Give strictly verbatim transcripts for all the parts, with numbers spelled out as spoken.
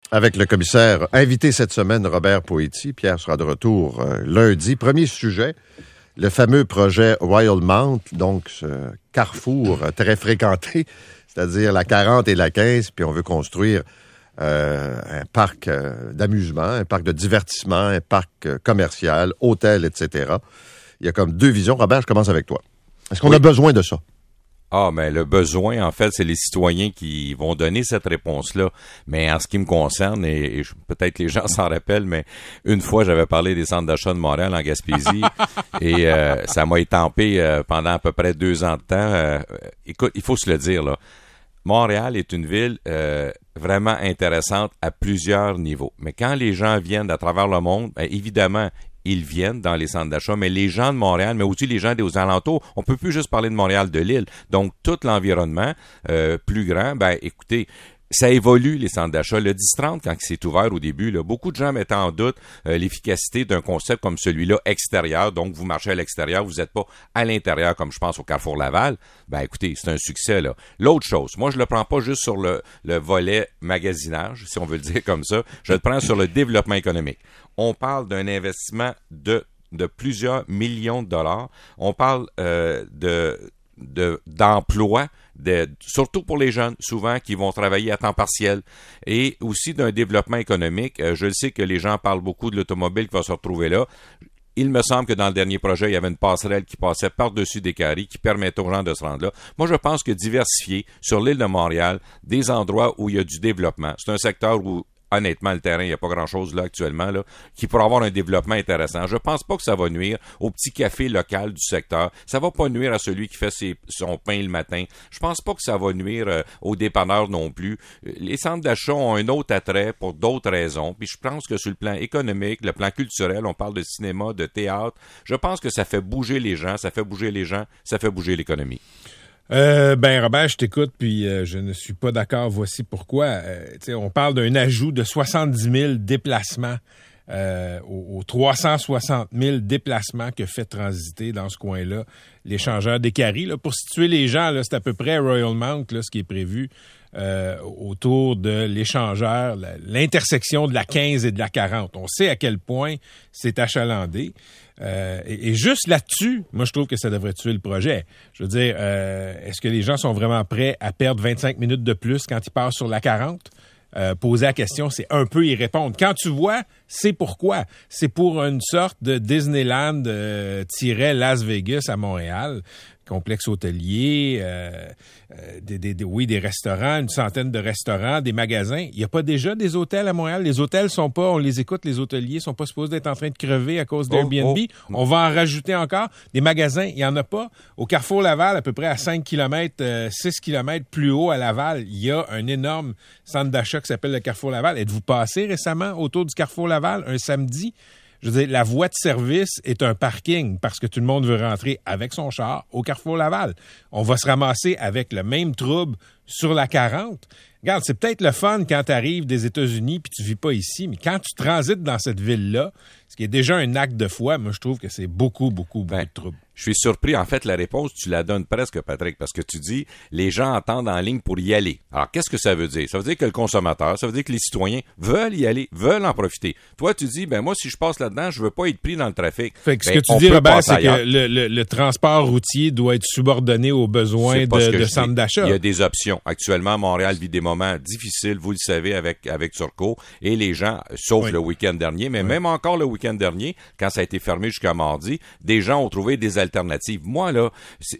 avec le commissaire invité cette semaine, Robert Poetti. Pierre sera de retour euh, lundi. Premier sujet, le fameux projet Royalmount, donc ce carrefour très fréquenté, c'est-à-dire la quarante et la quinze, puis on veut construire euh, un parc euh, d'amusement, un parc de divertissement, un parc euh, commercial, hôtel, et cetera. Il y a comme deux visions. Robert, je commence avec toi. Est-ce qu'on oui. a besoin de ça? Ah, mais le besoin, en fait, c'est les citoyens qui vont donner cette réponse-là. Mais en ce qui me concerne, et, et peut-être les gens s'en rappellent, mais une fois, j'avais parlé des centres d'achat de Montréal en Gaspésie et euh, ça m'a étampé euh, pendant à peu près deux ans de temps. Euh, écoute, il faut se le dire, là. Montréal est une ville euh, vraiment intéressante à plusieurs niveaux. Mais quand les gens viennent à travers le monde, bien, évidemment, ils viennent dans les centres d'achat, mais les gens de Montréal, mais aussi les gens des alentours, on peut plus juste parler de Montréal, de l'île. Donc, tout l'environnement euh, plus grand, ben écoutez, ça évolue, les centres d'achat. Le dix trente, quand c'est ouvert au début, là, beaucoup de gens mettaient en doute euh, l'efficacité d'un concept comme celui-là extérieur. Donc, vous marchez à l'extérieur, vous n'êtes pas à l'intérieur, comme je pense au Carrefour Laval. Ben écoutez, c'est un succès, là. L'autre chose, moi, je le prends pas juste sur le, le volet magasinage, si on veut le dire comme ça. Je le prends sur le développement économique. On parle d'un investissement de, de plusieurs millions de dollars. On parle euh, de... De, d'emploi, de, surtout pour les jeunes, souvent, qui vont travailler à temps partiel, et aussi d'un développement économique. Euh, je le sais que les gens parlent beaucoup de l'automobile qui va se retrouver là. Il me semble que dans le dernier projet, il y avait une passerelle qui passait par-dessus des carrés qui permettait aux gens de se rendre là. Moi, je pense que diversifier sur l'île de Montréal des endroits où il y a du développement, c'est un secteur où honnêtement, le terrain, il n'y a pas grand-chose là actuellement là qui pourrait avoir un développement intéressant. Je pense pas que ça va nuire au petit café local du secteur. Ça va pas nuire à celui qui fait ses, son pain le matin. Je pense pas que ça va nuire euh, aux dépanneurs non plus. Les centres d'achat ont un autre attrait pour d'autres raisons. Puis je pense que sur le plan économique, le plan culturel, on parle de cinéma, de théâtre. Je pense que ça fait bouger les gens, ça fait bouger les gens, ça fait bouger l'économie. Euh, ben Robert, je t'écoute, puis euh, je ne suis pas d'accord. Voici pourquoi. Euh, on parle d'un ajout de soixante-dix mille déplacements euh, aux, aux trois cent soixante mille déplacements que fait transiter dans ce coin-là l'échangeur des Caries. Là, pour situer les gens, là, c'est à peu près Royalmount, là, ce qui est prévu euh, autour de l'échangeur, la, l'intersection de la quinze et de la quarante. On sait à quel point c'est achalandé. Euh, et, et juste là-dessus, moi, je trouve que ça devrait tuer le projet. Je veux dire, euh, est-ce que les gens sont vraiment prêts à perdre vingt-cinq minutes de plus quand ils passent sur la quarante? Euh, poser la question, c'est un peu y répondre. Quand tu vois, c'est pourquoi. C'est pour une sorte de Disneyland euh, tiret Las Vegas à Montréal. Complexe hôtelier, euh, euh, des, des, des, oui, des restaurants, une centaine de restaurants, des magasins. Il n'y a pas déjà des hôtels à Montréal? Les hôtels sont pas, on les écoute, les hôteliers sont pas supposés être en train de crever à cause d'Airbnb. Oh, oh. On va en rajouter encore. Des magasins, il n'y en a pas. Au Carrefour Laval, à peu près à cinq kilomètres, euh, six kilomètres plus haut à Laval, il y a un énorme centre d'achat qui s'appelle le Carrefour Laval. Êtes-vous passé récemment autour du Carrefour Laval un samedi? Je veux dire, la voie de service est un parking parce que tout le monde veut rentrer avec son char au Carrefour Laval. On va se ramasser avec le même trouble sur la quarante. Regarde, c'est peut-être le fun quand tu arrives des États-Unis puis tu vis pas ici, mais quand tu transites dans cette ville-là, ce qui est déjà un acte de foi, moi, je trouve que c'est beaucoup, beaucoup, beaucoup ben, de trouble. Je suis surpris. En fait, la réponse, tu la donnes presque, Patrick, parce que tu dis, les gens attendent en ligne pour y aller. Alors, qu'est-ce que ça veut dire? Ça veut dire que le consommateur, ça veut dire que les citoyens veulent y aller, veulent en profiter. Toi, tu dis, ben moi, si je passe là-dedans, je veux pas être pris dans le trafic. Fait que ben, ce que tu dis, Robert, c'est ailleurs. que le, le, le transport routier doit être subordonné aux besoins de, de centres d'achat. Il y a des options. Actuellement, Montréal vit des moments difficiles, vous le savez, avec, avec Turcot, et les gens, sauf oui. le week-end dernier, mais oui. même encore le week-end dernier, quand ça a été fermé jusqu'à mardi, des gens ont trouvé des alternatives. Moi, là,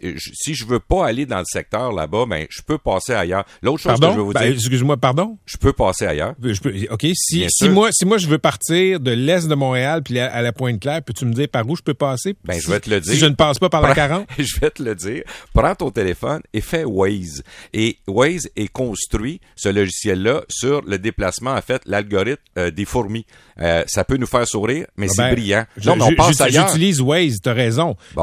si je veux pas aller dans le secteur là-bas, ben, je peux passer ailleurs. L'autre chose pardon? que je veux vous dire. Ben, excuse-moi, pardon? Je peux passer ailleurs. Je peux, OK. Si, si moi, si moi, je veux partir de l'est de Montréal puis à la Pointe-Claire, peux-tu me dire par où je peux passer? Ben, si, je vais te le dire. Si je ne passe pas par Prends, la quarante? Je vais te le dire. Prends ton téléphone et fais Waze. Et Waze est construit, ce logiciel-là, sur le déplacement, en fait, l'algorithme euh, des fourmis. Euh, ça peut nous faire sourire, mais Robert, c'est brillant. Je, non, mais on passe ailleurs. J'utilise Waze, t'as raison. Bon.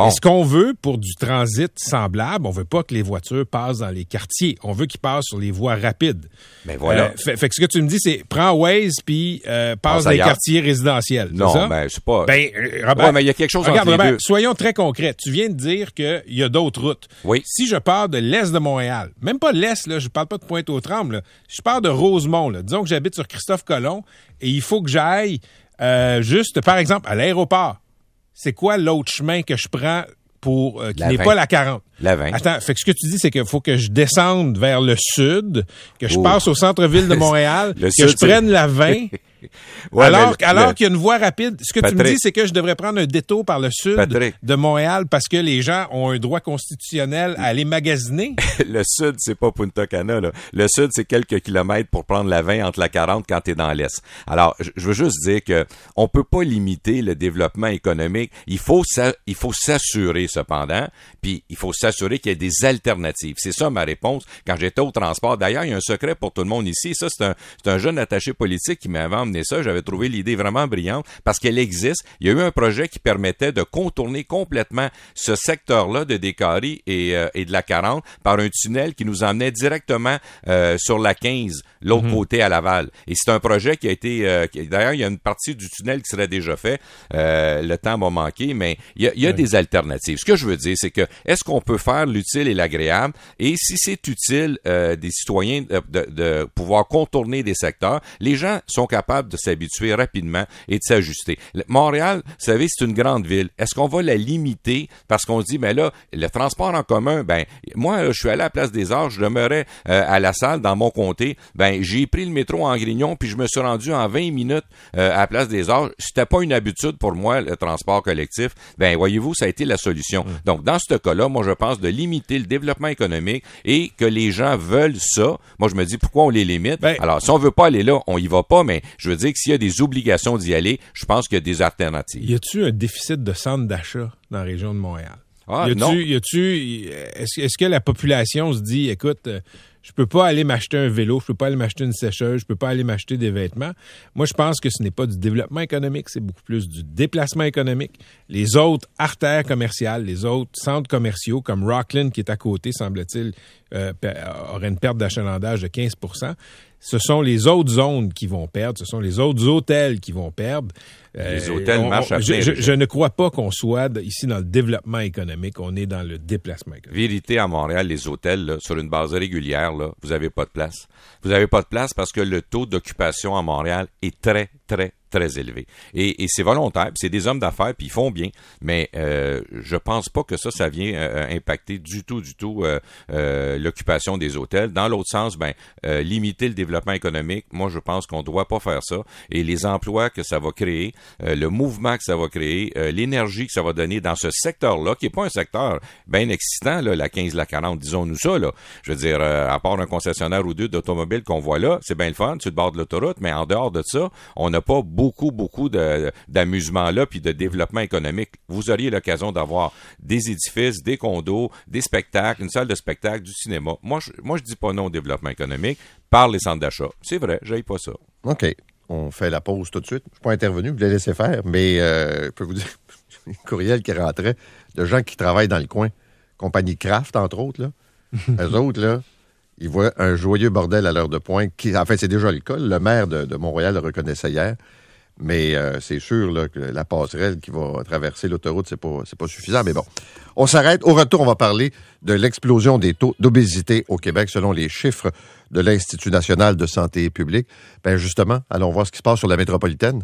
Non. Et ce qu'on veut pour du transit semblable, on veut pas que les voitures passent dans les quartiers. On veut qu'ils passent sur les voies rapides. Mais voilà. Euh, fait, fait que ce que tu me dis, c'est prends Waze puis euh, passe Passe dans les ailleurs. quartiers résidentiels. Non, c'est ça? ben, c'est pas... Ben, euh, Robert, ouais, mais il y a quelque chose regarde, entre les Robert, deux. soyons très concrets. Tu viens de dire qu'il y a d'autres routes. Oui. Si je pars de l'est de Montréal, même pas l'est, là, je parle pas de Pointe-aux-Trembles, là, je pars de Rosemont, là, disons que j'habite sur Christophe-Colomb et il faut que j'aille euh, juste, par exemple, à l'aéroport. C'est quoi l'autre chemin que je prends pour euh, qui La n'est vingt. pas la quarante? La vingt. Attends, fait que ce que tu dis, c'est qu'il faut que je descende vers le sud, que je Oh. passe au centre-ville de Montréal, Le que sud, je prenne la vingt. Ouais, alors mais le- alors le- qu'il y a une voie rapide, ce que tu me Patrick. dis, c'est que je devrais prendre un détour par le sud Patrick. de Montréal parce que les gens ont un droit constitutionnel à aller magasiner. Le sud, c'est pas Punta Cana, là. Le sud, c'est quelques kilomètres pour prendre la vingt entre la quarante quand t'es dans l'est. Alors, je je veux juste dire que on peut pas limiter le développement économique. Il faut s'a- il faut s'assurer, cependant, puis il faut s'assurer qu'il y ait des alternatives. C'est ça ma réponse quand j'étais au transport. D'ailleurs, il y a un secret pour tout le monde ici. Ça, c'est un, c'est un jeune attaché politique qui m'avait emmené ça. J'avais trouvé l'idée vraiment brillante parce qu'elle existe. Il y a eu un projet qui permettait de contourner complètement ce secteur-là de Décarie et, euh, et de la quarante par un tunnel qui nous emmenait directement euh, sur la quinze, l'autre Mhm. côté à Laval. Et c'est un projet qui a été... euh, qui- d'ailleurs, il y a une partie du tunnel qui serait déjà fait. Euh, le temps va manquer, mais il y a, il y a Ouais. des alternatives. Ce que je veux dire, c'est que est-ce qu'on peut faire l'utile et l'agréable? Et si c'est utile euh, des citoyens de, de, de pouvoir contourner des secteurs, les gens sont capables de s'habituer rapidement et de s'ajuster. Le- Montréal, vous savez, c'est une grande ville. Est-ce qu'on va la limiter parce qu'on se dit, mais là, le transport en commun, ben, moi, je suis allé à la Place des Arts, je demeurais euh, à la salle dans mon comté, ben, j'ai pris le métro en Grignon, puis je me suis rendu en vingt minutes euh, à la Place des Arts. C'était pas une habitude pour moi, le transport collectif. Ben, voyez-vous, ça a été la solution. Mmh. Donc, dans ce cas-là, moi, je pense de limiter le développement économique et que les gens veulent ça. Moi, je me dis, pourquoi on les limite? Ben, Alors, si on veut pas aller là, on y va pas, mais je veux dire que s'il y a des obligations d'y aller, je pense qu'il y a des alternatives. Y a-tu un déficit de centres d'achat dans la région de Montréal? Ah, y a-tu, non. y a-tu, est-ce, est-ce que la population se dit, écoute, euh, je peux pas aller m'acheter un vélo, je peux pas aller m'acheter une sécheuse, je peux pas aller m'acheter des vêtements. Moi, je pense que ce n'est pas du développement économique, c'est beaucoup plus du déplacement économique. Les autres artères commerciales, les autres centres commerciaux, comme Rockland, qui est à côté, semble-t-il, euh, aurait une perte d'achalandage de quinze pour cent. Ce sont les autres zones qui vont perdre, ce sont les autres hôtels qui vont perdre. Les Euh, hôtels on- marchent à on- je, plein je, régime. je ne crois pas qu'on soit de- ici dans le développement économique, on est dans le déplacement économique. Vérité, à Montréal, les hôtels, là, sur une base régulière, là, vous avez pas de place. Vous avez pas de place parce que le taux d'occupation à Montréal est très, très, très élevé. Et, et c'est volontaire, puis c'est des hommes d'affaires, puis ils font bien, mais euh, je pense pas que ça, ça vient euh, impacter du tout, du tout euh, euh, l'occupation des hôtels. Dans l'autre sens, ben euh, limiter le développement économique, moi, je pense qu'on doit pas faire ça. Et les emplois que ça va créer, euh, le mouvement que ça va créer, euh, l'énergie que ça va donner dans ce secteur-là, qui est pas un secteur bien excitant, là, la quinze, la quarante, disons-nous ça, là. Je veux dire, euh, à part un concessionnaire ou deux d'automobiles qu'on voit là, c'est bien le fun, sur le bord de l'autoroute, mais en dehors de ça, on n'a pas beaucoup, beaucoup de, d'amusement là, puis de développement économique. Vous auriez l'occasion d'avoir des édifices, des condos, des spectacles, une salle de spectacle, du cinéma. Moi, je, moi, je dis pas non au développement économique par les centres d'achat. C'est vrai, j'aille pas ça. OK. On fait la pause tout de suite. Je ne suis pas intervenu, je l'ai laissé faire, mais euh, je peux vous dire, un courriel qui rentrait de gens qui travaillent dans le coin, compagnie Kraft, entre autres, là. Eux autres, là, ils voient un joyeux bordel à l'heure de pointe. Qui, en fait, c'est déjà le cas. Le maire de, de Montréal le reconnaissait hier. Mais euh, c'est sûr là, que la passerelle qui va traverser l'autoroute, c'est pas, c'est pas suffisant. Mais bon, on s'arrête. Au retour, on va parler de l'explosion des taux d'obésité au Québec selon les chiffres de l'Institut national de santé publique. Ben justement, allons voir ce qui se passe sur la métropolitaine.